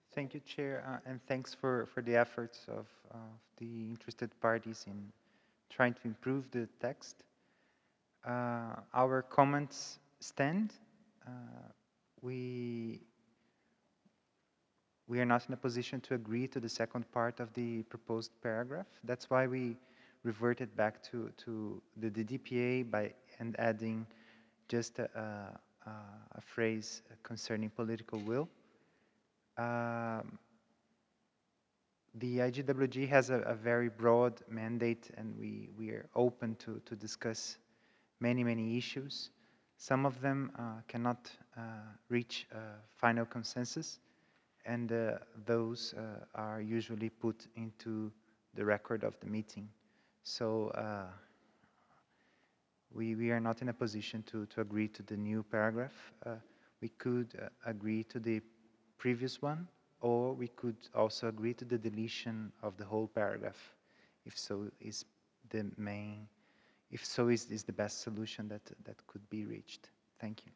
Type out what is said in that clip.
Thank you, Chair, and thanks for the efforts of the interested parties in trying to improve the text. Our comments stand. Uh, we we are not in a position to agree to the second part of the proposed paragraph. That's why we reverted back to the DDPA by and adding just a phrase concerning political will. Um, the IGWG has a very broad mandate, and we are open to discuss many issues. Some of them cannot reach final consensus, and those are usually put into the record of the meeting. So we are not in a position to agree to the new paragraph. We could agree to the previous one, or we could also agree to the deletion of the whole paragraph, if so is the main, if so is the best solution that could be reached. Thank you.